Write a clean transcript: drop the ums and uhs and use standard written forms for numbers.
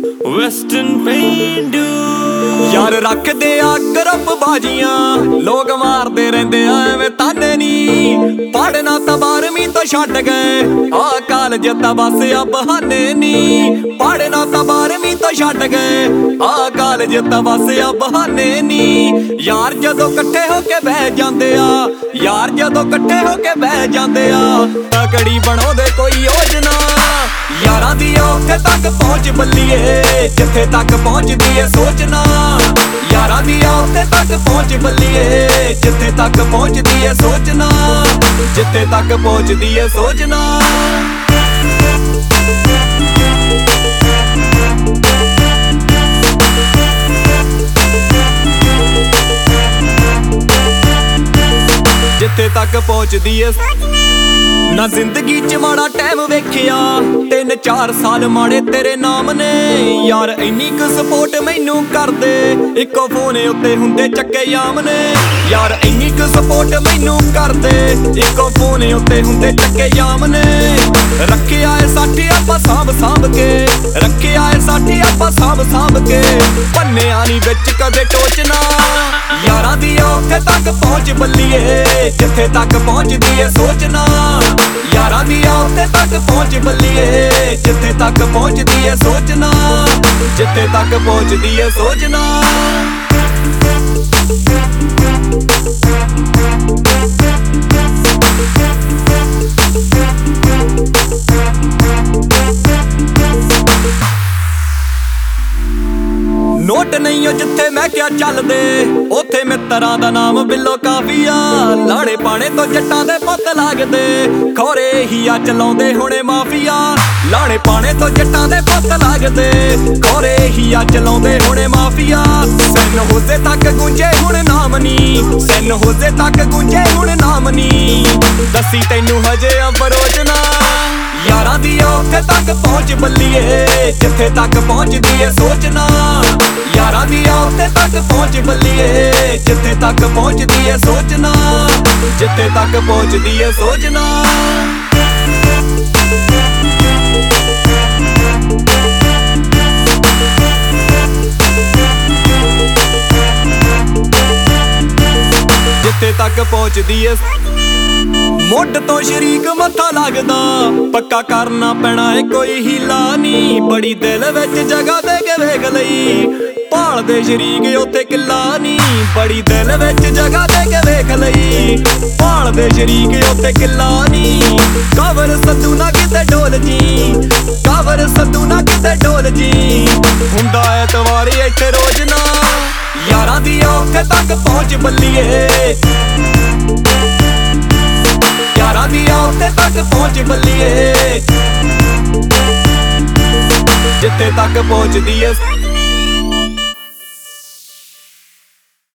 Western ਪੇਂਡੂ ਯਾਰ ਰੱਖਦੇ ਆ ਗਰੁੱਪ ਬਾਜੀਆਂ, ਲੋਕ ਮਾਰਦੇ ਰਹਿੰਦੇ ਆ ਐਵੇਂ ਤਾਨੇ ਨੀ। ਪੜਨਾ ਤਾਂ 12ਵੀਂ ਤੋਂ ਛੱਡ ਗਏ, ਆ ਕਾਲਜ ਤਾਂ ਬਸ ਆ ਬਹਾਨੇ ਨੀ। ਪੜਨਾ ਤਾਂ 12ਵੀਂ ਤੋਂ ਛੱਡ ਗਏ, ਆ ਕਾਲਜ ਤਾਂ ਬਸ ਆ ਬਹਾਨੇ ਨੀ। ਯਾਰ ਜਦੋਂ ਇਕੱਠੇ ਹੋ ਕੇ ਬਹਿ ਜਾਂਦੇ ਆ, ਯਾਰ ਜਦੋਂ ਇਕੱਠੇ ਹੋ ਕੇ ਬਹਿ ਜਾਂਦੇ ਆ, ਤਕੜੀ ਬਣਾਉਂਦੇ ਕੋਈ ਯੋਜਨਾ। ਯਾਰਾਂ ਦੀ ਉੱਥੇ ਤੱਕ ਪਹੁੰਚ ਬੱਲੀਏ, ਜਿੱਥੇ ਤੱਕ ਪਹੁੰਚਦੀ ਏ ਸੋਚਣਾ। ਯਾਰਾਂ ਦੀ ਉੱਥੇ ਤੱਕ ਪਹੁੰਚ ਬੱਲੀਏ, ਜਿੱਥੇ ਤੱਕ ਪਹੁੰਚਦੀ ਏ ਸੋਚਣਾ। ਜਿੱਥੇ ਤੱਕ ਪਹੁੰਚਦੀ ਏ ਸੋਚਣਾ। ਜਿੱਥੇ ਤੱਕ ਪਹੁੰਚਦੀ ਏ ਨਾ ਜ਼ਿੰਦਗੀ ਚ ਮਾੜਾ ਟਾਈਮ ਵੇਖਿਆ, 3-4 ਸਾਲ ਮਾੜੇ ਤੇਰੇ ਨਾਮ ਨੇ। ਯਾਰ ਇੰਨੀ ਕੁ ਸਪੋਰਟ ਮੈਨੂੰ ਕਰਦੇ, ਇੱਕੋ ਫੋਨ ਉੱਤੇ ਹੁੰਦੇ ਚੱਕੇ ਯਾਮ ਨੇ। ਯਾਰ ਇੰਨੀ ਕੁ ਸਪੋਰਟ ਮੈਨੂੰ ਕਰਦੇ, ਇੱਕੋ ਫੋਨ ਉੱਤੇ ਹੁੰਦੇ ਚੱਕੇ ਯਾਮ ਨੇ। ਰੱਖਿਆ ਏ ਸਾਥੀ ਆਪਾਂ ਸਾਂਭ ਕੇ, ਰੱਖਿਆ ਏ ਸਾਥੀ ਆਪਾਂ ਸਾਂਭ ਕੇ। ਪੰਨਿਆਂ ਨੀ ਵਿੱਚ ਕਦੇ ਟੋਚਣਾ। ਯਾਰਾਂ ਦੀ ਉੱਥੇ ਤੱਕ ਪਹੁੰਚ ਬੱਲੀਏ, ਜਿੱਥੇ ਤੱਕ ਪਹੁੰਚਦੀ ਏ ਸੋਚਣਾ। ਯਾਰਾਂ ਦੀ ਉੱਥੇ ਤੱਕ ਪਹੁੰਚ ਬੱਲੀਏ, ਜਿੱਥੇ ਤੱਕ ਪਹੁੰਚਦੀ ਏ ਸੋਚਣਾ। ਜਿੱਥੇ ਤੱਕ ਪਹੁੰਚਦੀ ਏ ਸੋਚਣਾ। ਨੋਟ ਨਹੀਂ ਓ ਜਿੱਥੇ ਮੈਂ ਕਿਹਾ ਚੱਲਦੇ, ਉੱਥੇ ਮਿੱਤਰਾਂ ਦਾ ਨਾਮ ਬਿੱਲੋ ਕਾਫੀਆ। ਲਾੜੇ ਪਾਣੇ ਤੋਂ ਜੱਟਾਂ ਦੇ ਪੁੱਤ ਲੱਗਦੇ, ਖੋਰੇ ਹੀ ਆ ਚਲਾਉਂਦੇ ਹੁਣੇ ਮਾਫੀਆ। ਲਾੜੇ ਪਾਣੇ ਤੋਂ ਜੱਟਾਂ ਦੇ ਪੁੱਤ ਲੱਗਦੇ, ਖੋਰੇ ਹੀ ਆ ਚਲਾਉਂਦੇ ਹੁਣੇ ਮਾਫੀਆ। ਸੈਨ ਹੋਜ਼ੇ ਤੱਕ ਗੂੰਜੇ ਹੁਣ ਨਾਮ ਨੀ, ਸੈਨ ਹੋਜ਼ੇ ਤੱਕ ਗੂੰਜੇ ਹੁਣ ਨਾਮ ਨੀ। ਦੱਸੀ ਤੈਨੂੰ ਹਜੇ ਅਬਰੋਚਨਾ। ਯਾਰਾਂ ਦੀ ਉੱਥੇ ਤੱਕ ਪਹੁੰਚ ਬੱਲੀਏ, ਜਿੱਥੇ ਤੱਕ ਪਹੁੰਚਦੀ ਏ ਸੋਚਣਾ। ਯਾਰਾਂ ਦੀ ਉੱਥੇ ਤੱਕ ਪਹੁੰਚ ਬੱਲੀਏ, ਜਿੱਥੇ ਤੱਕ ਪਹੁੰਚਦੀ ਏ ਸੋਚਣਾ। ਜਿੱਥੇ ਤੱਕ ਪਹੁੰਚਦੀ ਏ ਸੋਚਣਾ। ਜਿੱਥੇ ਤੱਕ ਪਹੁੰਚਦੀ ਏ। ਮੁੱਢ ਤੋਂ ਸ਼ਰੀਕ ਮੱਥਾ ਲੱਗਦਾ, ਪੱਕਾ ਕਰਨਾ ਪੈਣਾ ਏ ਕੋਈ ਹੀਲਾ ਨੀ। ਬੜੀ ਦਿਲ ਵਿੱਚ ਜਗ੍ਹਾ ਦੇ ਕੇ ਵੇਖ ਲਈ, ਭਾਲਦੇ ਸ਼ਰੀਕ ਉੱਥੇ ਕਿੱਲਾ ਨੀ। ਬੜੀ ਦਿਲ ਵਿੱਚ ਜਗ੍ਹਾ ਦੇ ਕੇ ਵੇਖ ਲਈ, ਭਾਲਦੇ ਸ਼ਰੀਕ ਉੱਥੇ ਕਿੱਲਾ ਨੀ। ਕਵਰ ਸੱਦੂ ਨਾ ਕਿਤੇ ਡੋਲ ਜੀ, ਕਵਰ ਸੱਦੂ ਨਾ ਕਿਤੇ ਡੋਲ ਜੀ। ਹੁੰਦਾ ਐਤਵਾਰ ਇੱਥੇ ਰੋਜ਼ ਨਾ। ਯਾਰਾਂ ਦੀ ਉੱਥੇ ਤੱਕ ਪਹੁੰਚ ਬੱਲੀਏ, ਯਾਰਾਂ ਦੀ ਉੱਥੇ ਤੱਕ ਪਹੁੰਚ ਬੱਲੀਏ, ਜਿੱਥੇ ਤੱਕ ਪਹੁੰਚਦੀ ਏ।